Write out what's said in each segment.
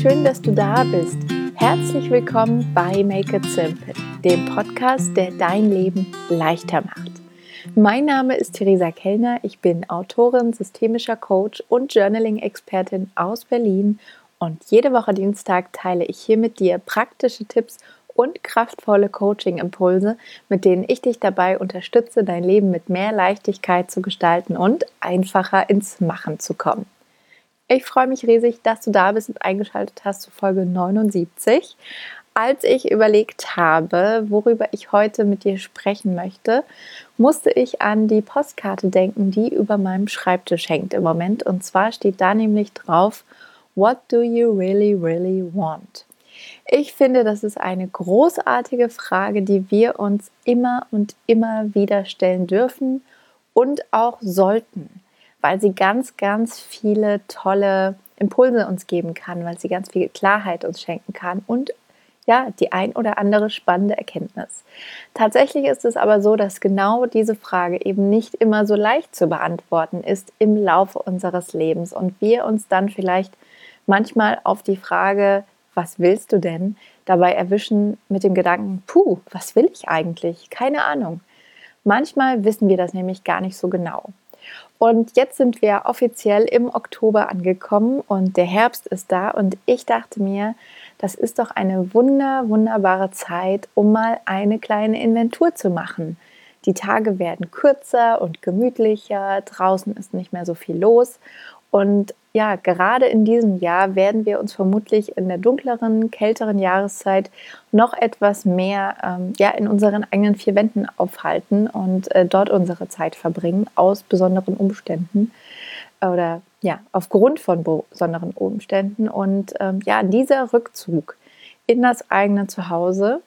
schön, dass du da bist. Herzlich willkommen bei Make It Simple, dem Podcast, der dein Leben leichter macht. Mein Name ist Theresa Kellner, ich bin Autorin, systemischer Coach und Journaling-Expertin aus Berlin und jede Woche Dienstag teile ich hier mit dir praktische Tipps und kraftvolle Coaching-Impulse, mit denen ich dich dabei unterstütze, dein Leben mit mehr Leichtigkeit zu gestalten und einfacher ins Machen zu kommen. Ich freue mich riesig, dass du da bist und eingeschaltet hast zu Folge 79. Als ich überlegt habe, worüber ich heute mit dir sprechen möchte, musste ich an die Postkarte denken, die über meinem Schreibtisch hängt im Moment. Und zwar steht da nämlich drauf: What do you really, really want? Ich finde, das ist eine großartige Frage, die wir uns immer und immer wieder stellen dürfen und auch sollten, weil sie ganz, ganz viele tolle Impulse uns geben kann, weil sie ganz viel Klarheit uns schenken kann und ja, die ein oder andere spannende Erkenntnis. Tatsächlich ist es aber so, dass genau diese Frage eben nicht immer so leicht zu beantworten ist im Laufe unseres Lebens und wir uns dann vielleicht manchmal auf die Frage, was willst du denn, dabei erwischen mit dem Gedanken, was will ich eigentlich? Keine Ahnung. Manchmal wissen wir das nämlich gar nicht so genau. Und jetzt sind wir offiziell im Oktober angekommen und der Herbst ist da und ich dachte mir, das ist doch eine wunderbare Zeit, um mal eine kleine Inventur zu machen. Die Tage werden kürzer und gemütlicher, draußen ist nicht mehr so viel los und ja, gerade in diesem Jahr werden wir uns vermutlich in der dunkleren, kälteren Jahreszeit noch etwas mehr in unseren eigenen vier Wänden aufhalten und dort unsere Zeit verbringen aus besonderen Umständen oder ja, aufgrund von besonderen Umständen. Und dieser Rückzug in das eigene Zuhause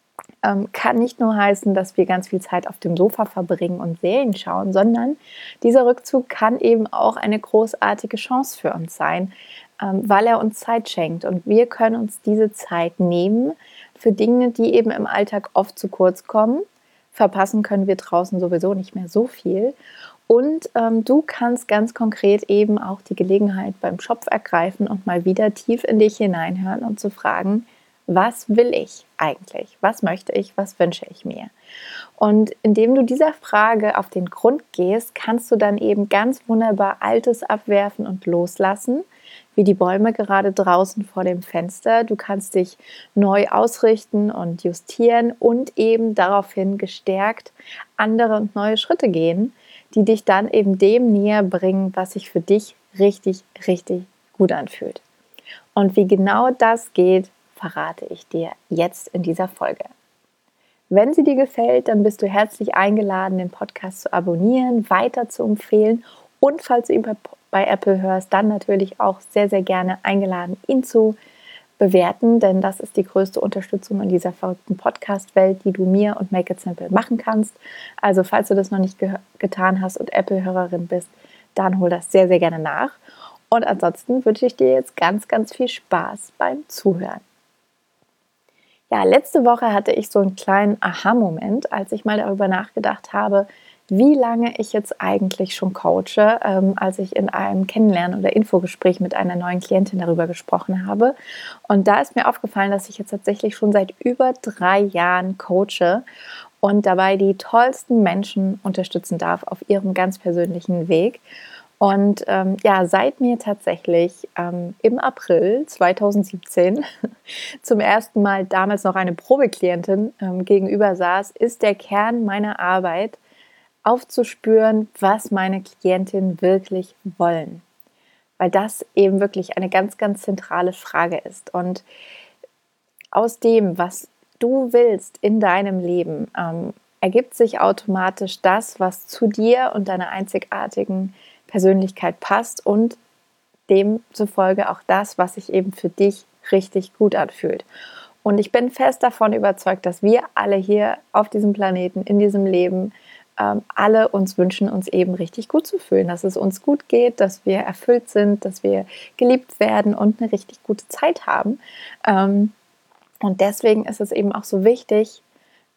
kann nicht nur heißen, dass wir ganz viel Zeit auf dem Sofa verbringen und Serien schauen, sondern dieser Rückzug kann eben auch eine großartige Chance für uns sein, weil er uns Zeit schenkt. Und wir können uns diese Zeit nehmen für Dinge, die eben im Alltag oft zu kurz kommen. Verpassen können wir draußen sowieso nicht mehr so viel. Und du kannst ganz konkret eben auch die Gelegenheit beim Schopf ergreifen und mal wieder tief in dich hineinhören und zu fragen, was will ich eigentlich? Was möchte ich? Was wünsche ich mir? Und indem du dieser Frage auf den Grund gehst, kannst du dann eben ganz wunderbar Altes abwerfen und loslassen, wie die Bäume gerade draußen vor dem Fenster. Du kannst dich neu ausrichten und justieren und eben daraufhin gestärkt andere und neue Schritte gehen, die dich dann eben dem näher bringen, was sich für dich richtig gut anfühlt. Und wie genau das geht, verrate ich dir jetzt in dieser Folge. Wenn sie dir gefällt, dann bist du herzlich eingeladen, den Podcast zu abonnieren, weiter zu empfehlen und falls du ihn bei Apple hörst, dann natürlich auch sehr gerne eingeladen, ihn zu bewerten, denn das ist die größte Unterstützung in dieser verrückten Podcast-Welt, die du mir und Make It Simple machen kannst. Also falls du das noch nicht getan hast und Apple-Hörerin bist, dann hol das sehr gerne nach. Und ansonsten wünsche ich dir jetzt ganz viel Spaß beim Zuhören. Ja, letzte Woche hatte ich so einen kleinen Aha-Moment, als ich mal darüber nachgedacht habe, wie lange ich jetzt eigentlich schon coache, als ich in einem Kennenlernen- oder Infogespräch mit einer neuen Klientin darüber gesprochen habe. Und da ist mir aufgefallen, dass ich jetzt tatsächlich schon seit über 3 Jahren coache und dabei die tollsten Menschen unterstützen darf auf ihrem ganz persönlichen Weg. Und seit mir tatsächlich im April 2017 zum ersten Mal damals noch eine Probeklientin gegenüber saß, ist der Kern meiner Arbeit aufzuspüren, was meine Klientinnen wirklich wollen. Weil das eben wirklich eine ganz zentrale Frage ist. Und aus dem, was du willst in deinem Leben, ergibt sich automatisch das, was zu dir und deiner einzigartigen Persönlichkeit passt und demzufolge auch das, was sich eben für dich richtig gut anfühlt. Und ich bin fest davon überzeugt, dass wir alle hier auf diesem Planeten, in diesem Leben, alle uns wünschen, uns eben richtig gut zu fühlen, dass es uns gut geht, dass wir erfüllt sind, dass wir geliebt werden und eine richtig gute Zeit haben. Und deswegen ist es eben auch so wichtig,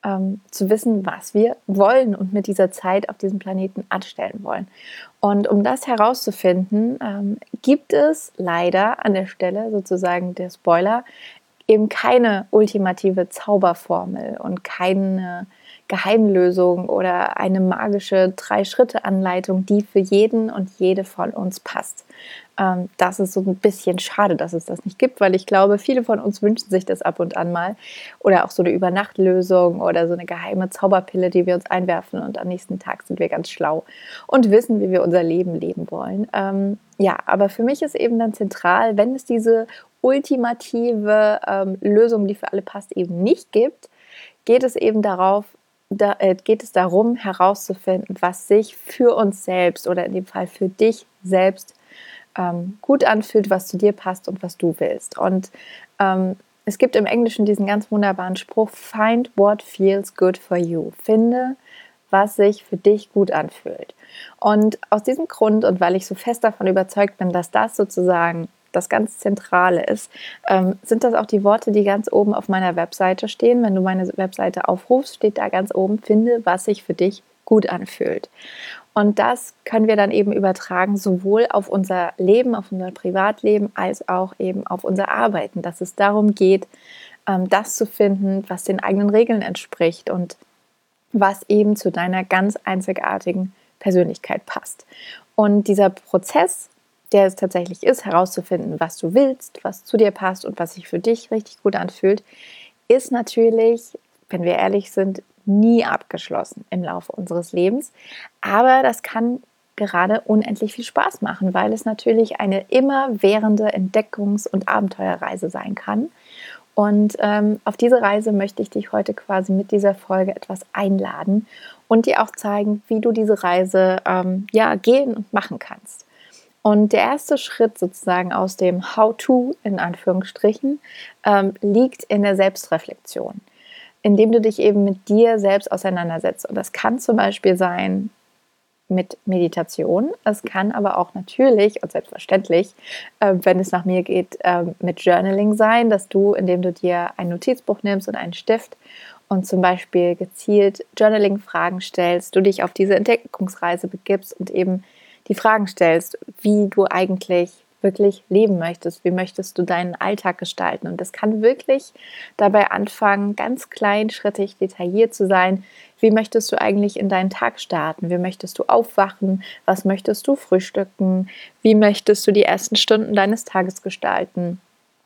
zu wissen, was wir wollen und mit dieser Zeit auf diesem Planeten anstellen wollen. Und um das herauszufinden, gibt es leider an der Stelle sozusagen der Spoiler, eben keine ultimative Zauberformel und keine Geheimlösung oder eine magische 3-Schritte-Anleitung, die für jeden und jede von uns passt. Das ist so ein bisschen schade, dass es das nicht gibt, weil ich glaube, viele von uns wünschen sich das ab und an mal. Oder auch so eine Übernachtlösung oder so eine geheime Zauberpille, die wir uns einwerfen und am nächsten Tag sind wir ganz schlau und wissen, wie wir unser Leben leben wollen. Ja, aber für mich ist eben dann zentral, wenn es diese ultimative Lösung, die für alle passt, eben nicht gibt, geht es eben geht es darum, herauszufinden, was sich für uns selbst oder in dem Fall für dich selbst gut anfühlt, was zu dir passt und was du willst. Und es gibt im Englischen diesen ganz wunderbaren Spruch: Find what feels good for you. Finde, was sich für dich gut anfühlt. Und aus diesem Grund und weil ich so fest davon überzeugt bin, dass das sozusagen das ganz Zentrale ist, sind das auch die Worte, die ganz oben auf meiner Webseite stehen. Wenn du meine Webseite aufrufst, steht da ganz oben: Finde, was sich für dich gut anfühlt. Und das können wir dann eben übertragen, sowohl auf unser Leben, auf unser Privatleben, als auch eben auf unser Arbeiten, dass es darum geht, das zu finden, was den eigenen Regeln entspricht und was eben zu deiner ganz einzigartigen Persönlichkeit passt. Und dieser Prozess, der es tatsächlich ist, herauszufinden, was du willst, was zu dir passt und was sich für dich richtig gut anfühlt, ist natürlich, wenn wir ehrlich sind, nie abgeschlossen im Laufe unseres Lebens. Aber das kann gerade unendlich viel Spaß machen, weil es natürlich eine immerwährende Entdeckungs- und Abenteuerreise sein kann. Und auf diese Reise möchte ich dich heute quasi mit dieser Folge etwas einladen und dir auch zeigen, wie du diese Reise gehen und machen kannst. Und der erste Schritt sozusagen aus dem How-to in Anführungsstrichen liegt in der Selbstreflexion, indem du dich eben mit dir selbst auseinandersetzt. Und das kann zum Beispiel sein mit Meditation. Es kann aber auch natürlich und selbstverständlich, wenn es nach mir geht, mit Journaling sein, dass du, indem du dir ein Notizbuch nimmst und einen Stift und zum Beispiel gezielt Journaling-Fragen stellst, du dich auf diese Entdeckungsreise begibst und eben die Fragen stellst, wie du eigentlich wirklich leben möchtest, wie möchtest du deinen Alltag gestalten. Und das kann wirklich dabei anfangen, ganz kleinschrittig, detailliert zu sein. Wie möchtest du eigentlich in deinen Tag starten? Wie möchtest du aufwachen? Was möchtest du frühstücken? Wie möchtest du die ersten Stunden deines Tages gestalten?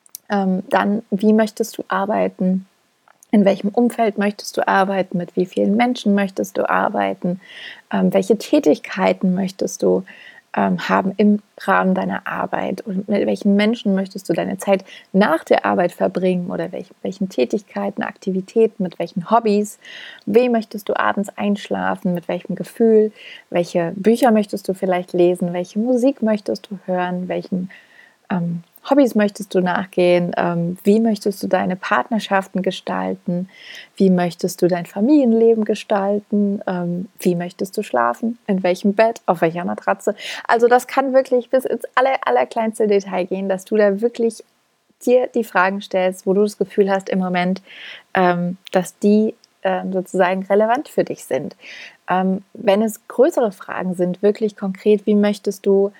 Dann, wie möchtest du arbeiten? In welchem Umfeld möchtest du arbeiten? Mit wie vielen Menschen möchtest du arbeiten? Welche Tätigkeiten möchtest du haben im Rahmen deiner Arbeit? Und mit welchen Menschen möchtest du deine Zeit nach der Arbeit verbringen? Oder welchen Tätigkeiten, Aktivitäten, mit welchen Hobbys? Wem möchtest du abends einschlafen? Mit welchem Gefühl? Welche Bücher möchtest du vielleicht lesen? Welche Musik möchtest du hören? Welchen Hobbys möchtest du nachgehen? Wie möchtest du deine Partnerschaften gestalten? Wie möchtest du dein Familienleben gestalten? Wie möchtest du schlafen? In welchem Bett? Auf welcher Matratze? Also das kann wirklich bis ins allerkleinste Detail gehen, dass du da wirklich dir die Fragen stellst, wo du das Gefühl hast im Moment, dass die sozusagen relevant für dich sind. Wenn es größere Fragen sind, wirklich konkret, wie möchtest du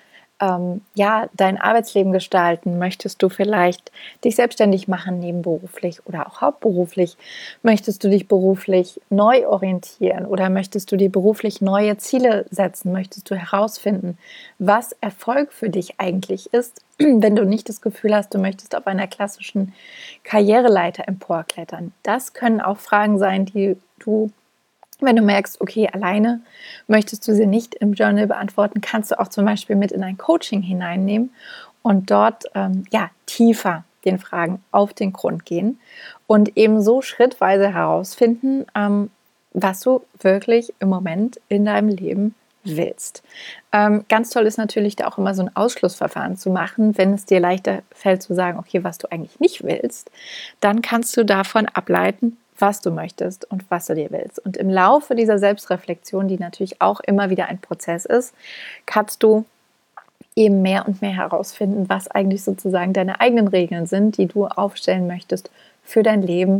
dein Arbeitsleben gestalten? Möchtest du vielleicht dich selbstständig machen, nebenberuflich oder auch hauptberuflich? Möchtest du dich beruflich neu orientieren oder möchtest du dir beruflich neue Ziele setzen? Möchtest du herausfinden, was Erfolg für dich eigentlich ist, wenn du nicht das Gefühl hast, du möchtest auf einer klassischen Karriereleiter emporklettern? Das können auch Fragen sein, die du, wenn du merkst, okay, alleine möchtest du sie nicht im Journal beantworten, kannst du auch zum Beispiel mit in ein Coaching hineinnehmen und dort tiefer den Fragen auf den Grund gehen und eben so schrittweise herausfinden, was du wirklich im Moment in deinem Leben willst. Ganz toll ist natürlich da auch immer so ein Ausschlussverfahren zu machen, wenn es dir leichter fällt zu sagen, okay, was du eigentlich nicht willst, dann kannst du davon ableiten, was du möchtest und was du dir willst. Und im Laufe dieser Selbstreflexion, die natürlich auch immer wieder ein Prozess ist, kannst du eben mehr und mehr herausfinden, was eigentlich sozusagen deine eigenen Regeln sind, die du aufstellen möchtest für dein Leben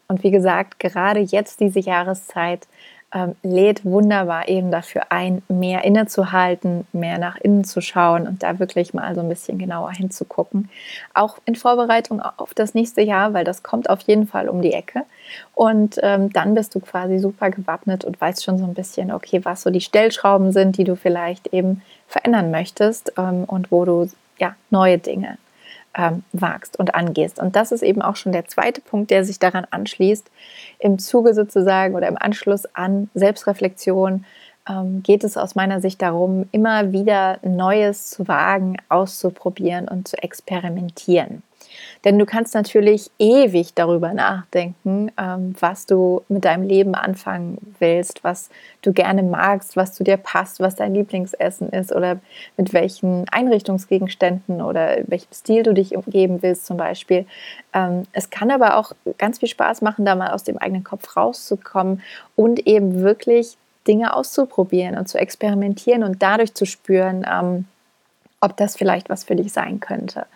Und wie gesagt, gerade jetzt diese Jahreszeit lädt wunderbar eben dafür ein, mehr innezuhalten, mehr nach innen zu schauen und da wirklich mal so ein bisschen genauer hinzugucken. Auch in Vorbereitung auf das nächste Jahr, weil das kommt auf jeden Fall um die Ecke. Und dann bist du quasi super gewappnet und weißt schon so ein bisschen, okay, was so die Stellschrauben sind, die du vielleicht eben verändern möchtest und wo du neue Dinge wagst und angehst. Und das ist eben auch schon der zweite Punkt, der sich daran anschließt. Im Zuge sozusagen oder im Anschluss an Selbstreflexion geht es aus meiner Sicht darum, immer wieder Neues zu wagen, auszuprobieren und zu experimentieren. Denn du kannst natürlich ewig darüber nachdenken, was du mit deinem Leben anfangen willst, was du gerne magst, was zu dir passt, was dein Lieblingsessen ist oder mit welchen Einrichtungsgegenständen oder welchem Stil du dich umgeben willst zum Beispiel. Es kann aber auch ganz viel Spaß machen, da mal aus dem eigenen Kopf rauszukommen und eben wirklich Dinge auszuprobieren und zu experimentieren und dadurch zu spüren, ob das vielleicht was für dich sein könnte.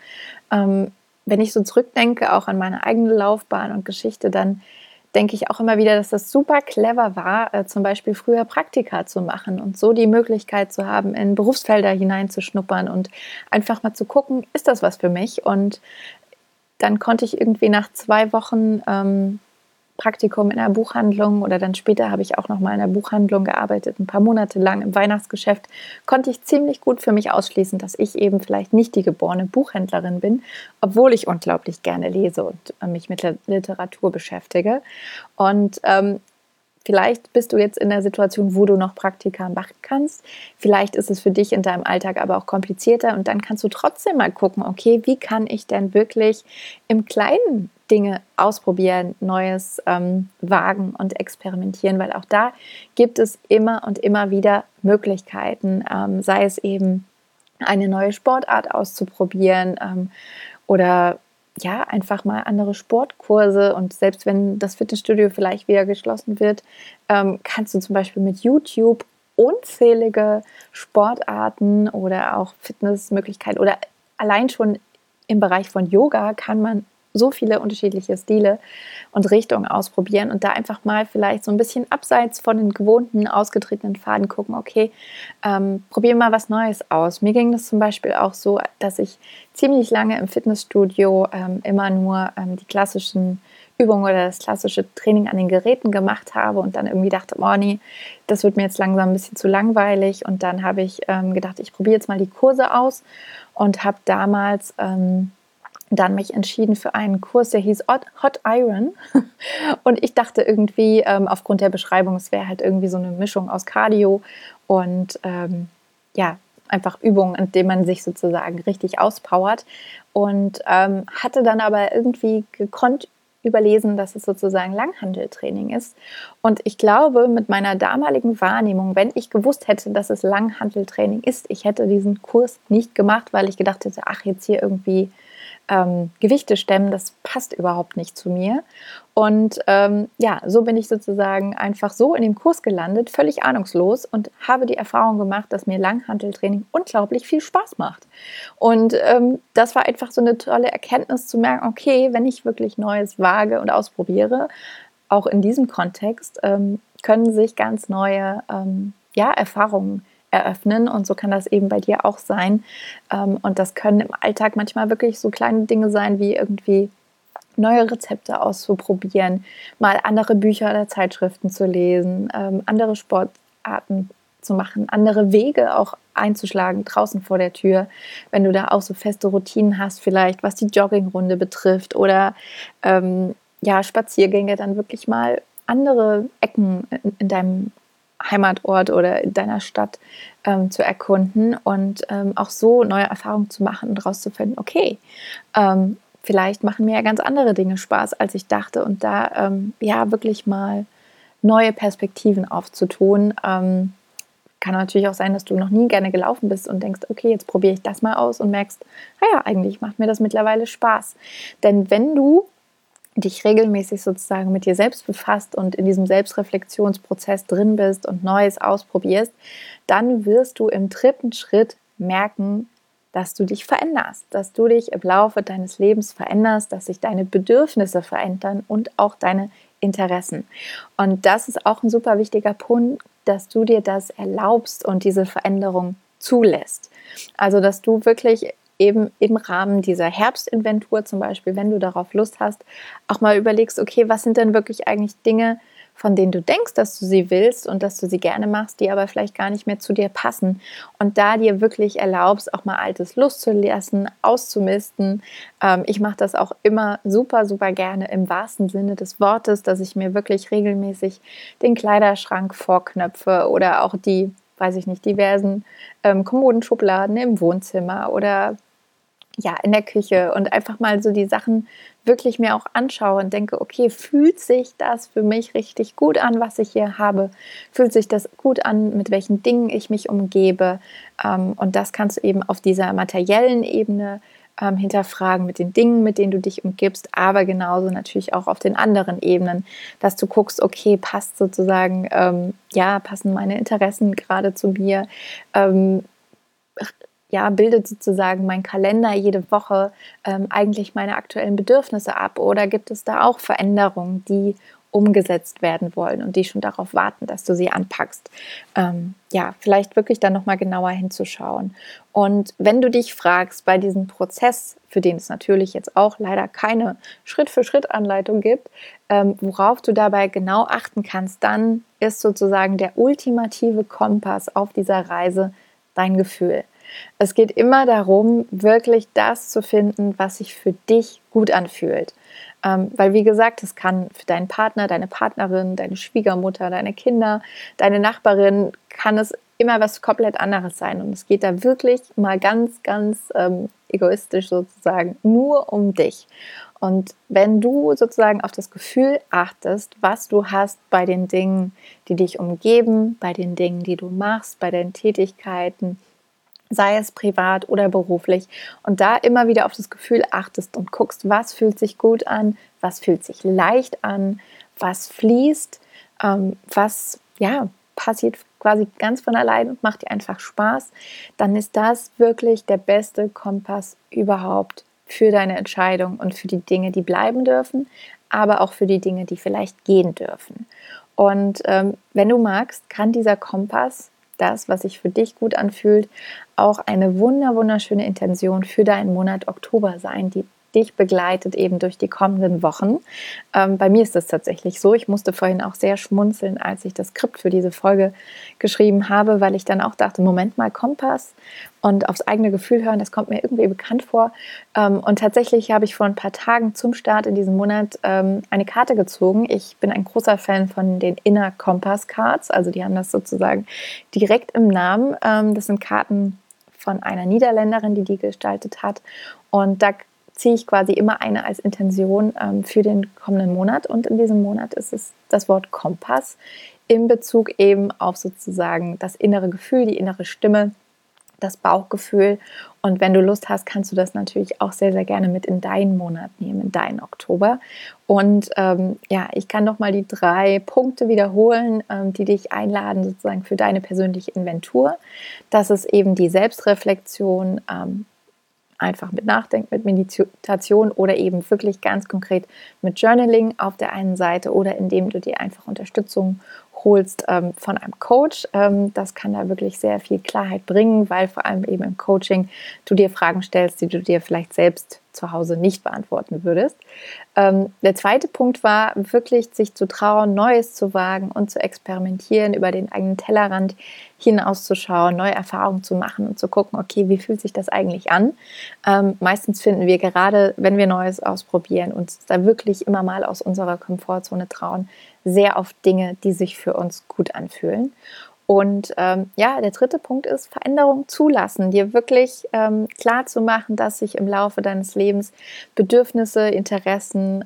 Wenn ich so zurückdenke, auch an meine eigene Laufbahn und Geschichte, dann denke ich auch immer wieder, dass das super clever war, zum Beispiel früher Praktika zu machen und so die Möglichkeit zu haben, in Berufsfelder hineinzuschnuppern und einfach mal zu gucken, ist das was für mich? Und dann konnte ich irgendwie nach 2 Wochen Praktikum in einer Buchhandlung oder dann später habe ich auch noch mal in einer Buchhandlung gearbeitet, ein paar Monate lang im Weihnachtsgeschäft, konnte ich ziemlich gut für mich ausschließen, dass ich eben vielleicht nicht die geborene Buchhändlerin bin, obwohl ich unglaublich gerne lese und mich mit Literatur beschäftige. Und vielleicht bist du jetzt in der Situation, wo du noch Praktika machen kannst. Vielleicht ist es für dich in deinem Alltag aber auch komplizierter und dann kannst du trotzdem mal gucken, okay, wie kann ich denn wirklich im Kleinen Dinge ausprobieren, Neues wagen und experimentieren, weil auch da gibt es immer und immer wieder Möglichkeiten, sei es eben eine neue Sportart auszuprobieren oder ja, einfach mal andere Sportkurse und selbst wenn das Fitnessstudio vielleicht wieder geschlossen wird, kannst du zum Beispiel mit YouTube unzählige Sportarten oder auch Fitnessmöglichkeiten oder allein schon im Bereich von Yoga kann man so viele unterschiedliche Stile und Richtungen ausprobieren und da einfach mal vielleicht so ein bisschen abseits von den gewohnten, ausgetretenen Pfaden gucken, okay, probier mal was Neues aus. Mir ging das zum Beispiel auch so, dass ich ziemlich lange im Fitnessstudio immer nur die klassischen Übungen oder das klassische Training an den Geräten gemacht habe und dann irgendwie dachte, oh nee, das wird mir jetzt langsam ein bisschen zu langweilig und dann habe ich gedacht, ich probiere jetzt mal die Kurse aus und habe damals dann mich entschieden für einen Kurs, der hieß Hot Iron. Und ich dachte irgendwie, aufgrund der Beschreibung, es wäre halt irgendwie so eine Mischung aus Cardio und einfach Übungen, in denen man sich sozusagen richtig auspowert. Und hatte dann aber irgendwie gekonnt überlesen, dass es sozusagen Langhanteltraining ist. Und ich glaube, mit meiner damaligen Wahrnehmung, wenn ich gewusst hätte, dass es Langhanteltraining ist, ich hätte diesen Kurs nicht gemacht, weil ich gedacht hätte, ach, jetzt hier irgendwie Gewichte stemmen, das passt überhaupt nicht zu mir. Und so bin ich sozusagen einfach so in dem Kurs gelandet, völlig ahnungslos und habe die Erfahrung gemacht, dass mir Langhanteltraining unglaublich viel Spaß macht. Und das war einfach so eine tolle Erkenntnis zu merken, okay, wenn ich wirklich Neues wage und ausprobiere, auch in diesem Kontext, können sich ganz neue Erfahrungen eröffnen und so kann das eben bei dir auch sein. Und das können im Alltag manchmal wirklich so kleine Dinge sein, wie irgendwie neue Rezepte auszuprobieren, mal andere Bücher oder Zeitschriften zu lesen, andere Sportarten zu machen, andere Wege auch einzuschlagen draußen vor der Tür, wenn du da auch so feste Routinen hast, vielleicht was die Joggingrunde betrifft oder Spaziergänge, dann wirklich mal andere Ecken in deinem Heimatort oder in deiner Stadt zu erkunden und auch so neue Erfahrungen zu machen und rauszufinden, okay, vielleicht machen mir ja ganz andere Dinge Spaß, als ich dachte und da wirklich mal neue Perspektiven aufzutun. Kann natürlich auch sein, dass du noch nie gerne gelaufen bist und denkst, okay, jetzt probiere ich das mal aus und merkst, naja, eigentlich macht mir das mittlerweile Spaß. Denn wenn du dich regelmäßig sozusagen mit dir selbst befasst und in diesem Selbstreflexionsprozess drin bist und Neues ausprobierst, dann wirst du im dritten Schritt merken, dass du dich veränderst, dass du dich im Laufe deines Lebens veränderst, dass sich deine Bedürfnisse verändern und auch deine Interessen. Und das ist auch ein super wichtiger Punkt, dass du dir das erlaubst und diese Veränderung zulässt. Also, dass du wirklich eben im Rahmen dieser Herbstinventur zum Beispiel, wenn du darauf Lust hast, auch mal überlegst, okay, was sind denn wirklich eigentlich Dinge, von denen du denkst, dass du sie willst und dass du sie gerne machst, die aber vielleicht gar nicht mehr zu dir passen. Und da dir wirklich erlaubst, auch mal Altes loszulassen, auszumisten. Ich mache das auch immer super, super gerne im wahrsten Sinne des Wortes, dass ich mir wirklich regelmäßig den Kleiderschrank vorknöpfe oder auch die, weiß ich nicht, diversen Kommodenschubladen im Wohnzimmer oder ja, in der Küche und einfach mal so die Sachen wirklich mir auch anschaue und denke, okay, fühlt sich das für mich richtig gut an, was ich hier habe? Fühlt sich das gut an, mit welchen Dingen ich mich umgebe? Und das kannst du eben auf dieser materiellen Ebene hinterfragen, mit den Dingen, mit denen du dich umgibst, aber genauso natürlich auch auf den anderen Ebenen, dass du guckst, okay, passt sozusagen, passen meine Interessen gerade zu mir? Bildet sozusagen mein Kalender jede Woche eigentlich meine aktuellen Bedürfnisse ab? Oder gibt es da auch Veränderungen, die umgesetzt werden wollen und die schon darauf warten, dass du sie anpackst? Vielleicht wirklich dann nochmal genauer hinzuschauen. Und wenn du dich fragst, bei diesem Prozess, für den es natürlich jetzt auch leider keine Schritt-für-Schritt-Anleitung gibt, worauf du dabei genau achten kannst, dann ist sozusagen der ultimative Kompass auf dieser Reise dein Gefühl. Es geht immer darum, wirklich das zu finden, was sich für dich gut anfühlt. Weil, wie gesagt, es kann für deinen Partner, deine Partnerin, deine Schwiegermutter, deine Kinder, deine Nachbarin, kann es immer was komplett anderes sein. Und es geht da wirklich mal ganz, ganz egoistisch sozusagen nur um dich. Und wenn du sozusagen auf das Gefühl achtest, was du hast bei den Dingen, die dich umgeben, bei den Dingen, die du machst, bei deinen Tätigkeiten, sei es privat oder beruflich, und da immer wieder auf das Gefühl achtest und guckst, was fühlt sich gut an, was fühlt sich leicht an, was fließt, was passiert quasi ganz von allein und macht dir einfach Spaß, dann ist das wirklich der beste Kompass überhaupt für deine Entscheidung und für die Dinge, die bleiben dürfen, aber auch für die Dinge, die vielleicht gehen dürfen. Und wenn du magst, kann dieser Kompass, das, was sich für dich gut anfühlt, auch eine wunderschöne Intention für deinen Monat Oktober sein, die dich begleitet eben durch die kommenden Wochen. Bei mir ist das tatsächlich so. Ich musste vorhin auch sehr schmunzeln, als ich das Skript für diese Folge geschrieben habe, weil ich dann auch dachte, Moment mal, Kompass und aufs eigene Gefühl hören, das kommt mir irgendwie bekannt vor. Und tatsächlich habe ich vor ein paar Tagen zum Start in diesem Monat eine Karte gezogen. Ich bin ein großer Fan von den Inner Compass Cards, also die haben das sozusagen direkt im Namen. Das sind Karten von einer Niederländerin, die gestaltet hat. Und da ziehe ich quasi immer eine als Intention für den kommenden Monat. Und in diesem Monat ist es das Wort Kompass in Bezug eben auf sozusagen das innere Gefühl, die innere Stimme, das Bauchgefühl. Und wenn du Lust hast, kannst du das natürlich auch sehr, sehr gerne mit in deinen Monat nehmen, in deinen Oktober. Und ich kann nochmal die 3 Punkte wiederholen, die dich einladen sozusagen für deine persönliche Inventur. Das ist eben die Selbstreflexion, einfach mit Nachdenken, mit Meditation oder eben wirklich ganz konkret mit Journaling auf der einen Seite oder indem du dir einfach Unterstützung holst von einem Coach. Das kann da wirklich sehr viel Klarheit bringen, weil vor allem eben im Coaching du dir Fragen stellst, die du dir vielleicht selbst zu Hause nicht beantworten würdest. Der zweite Punkt war wirklich, sich zu trauen, Neues zu wagen und zu experimentieren, über den eigenen Tellerrand hinauszuschauen, neue Erfahrungen zu machen und zu gucken, okay, wie fühlt sich das eigentlich an? Meistens finden wir gerade, wenn wir Neues ausprobieren, uns da wirklich immer mal aus unserer Komfortzone trauen, sehr oft Dinge, die sich für uns gut anfühlen. Und der dritte Punkt ist Veränderung zulassen, dir wirklich klar zu machen, dass sich im Laufe deines Lebens Bedürfnisse, Interessen,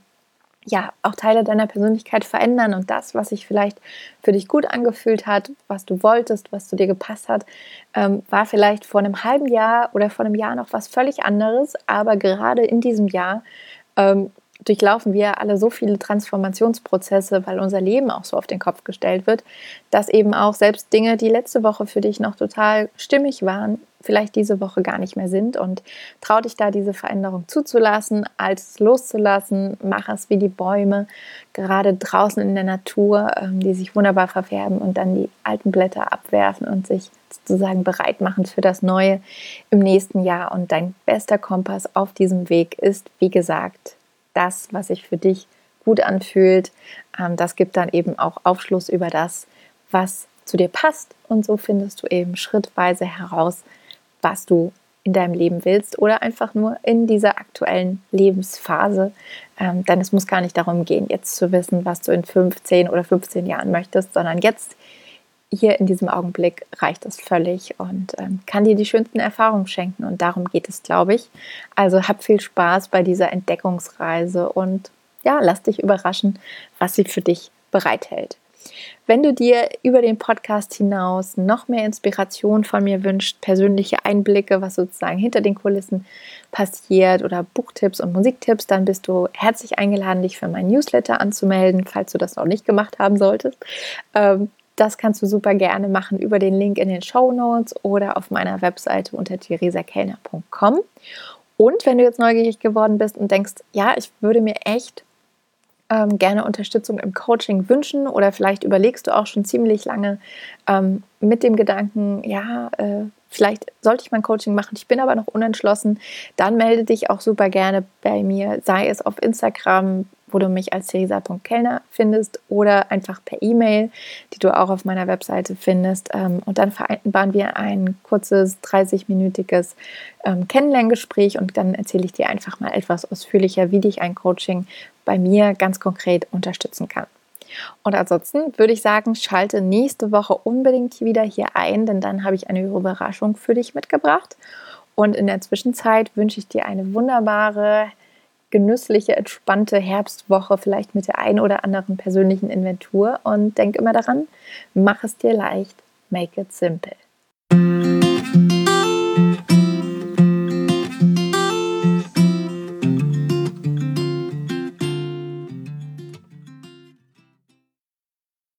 auch Teile deiner Persönlichkeit verändern und das, was sich vielleicht für dich gut angefühlt hat, was du wolltest, was zu dir gepasst hat, war vielleicht vor einem halben Jahr oder vor einem Jahr noch was völlig anderes, aber gerade in diesem Jahr durchlaufen wir alle so viele Transformationsprozesse, weil unser Leben auch so auf den Kopf gestellt wird, dass eben auch selbst Dinge, die letzte Woche für dich noch total stimmig waren, vielleicht diese Woche gar nicht mehr sind. Und trau dich da, diese Veränderung zuzulassen, Altes loszulassen, mach es wie die Bäume, gerade draußen in der Natur, die sich wunderbar verfärben und dann die alten Blätter abwerfen und sich sozusagen bereit machen für das Neue im nächsten Jahr. Und dein bester Kompass auf diesem Weg ist, wie gesagt, das, was sich für dich gut anfühlt. Das gibt dann eben auch Aufschluss über das, was zu dir passt. Und so findest du eben schrittweise heraus, was du in deinem Leben willst oder einfach nur in dieser aktuellen Lebensphase. Denn es muss gar nicht darum gehen, jetzt zu wissen, was du in 15 oder 15 Jahren möchtest, sondern jetzt hier in diesem Augenblick reicht es völlig und kann dir die schönsten Erfahrungen schenken. Und darum geht es, glaube ich. Also hab viel Spaß bei dieser Entdeckungsreise und ja, lass dich überraschen, was sie für dich bereithält. Wenn du dir über den Podcast hinaus noch mehr Inspiration von mir wünschst, persönliche Einblicke, was sozusagen hinter den Kulissen passiert oder Buchtipps und Musiktipps, dann bist du herzlich eingeladen, dich für meinen Newsletter anzumelden, falls du das noch nicht gemacht haben solltest. Das kannst du super gerne machen über den Link in den Shownotes oder auf meiner Webseite unter theresakellner.com. Und wenn du jetzt neugierig geworden bist und denkst, ja, ich würde mir echt gerne Unterstützung im Coaching wünschen oder vielleicht überlegst du auch schon ziemlich lange mit dem Gedanken, ja, vielleicht sollte ich mein Coaching machen, ich bin aber noch unentschlossen, dann melde dich auch super gerne bei mir, sei es auf Instagram, wo du mich als theresa.kellner findest oder einfach per E-Mail, die du auch auf meiner Webseite findest. Und dann vereinbaren wir ein kurzes 30-minütiges Kennenlerngespräch und dann erzähle ich dir einfach mal etwas ausführlicher, wie dich ein Coaching bei mir ganz konkret unterstützen kann. Und ansonsten würde ich sagen, schalte nächste Woche unbedingt wieder hier ein, denn dann habe ich eine Überraschung für dich mitgebracht. Und in der Zwischenzeit wünsche ich dir eine wunderbare, genüssliche, entspannte Herbstwoche, vielleicht mit der einen oder anderen persönlichen Inventur. Und denk immer daran, mach es dir leicht, make it simple.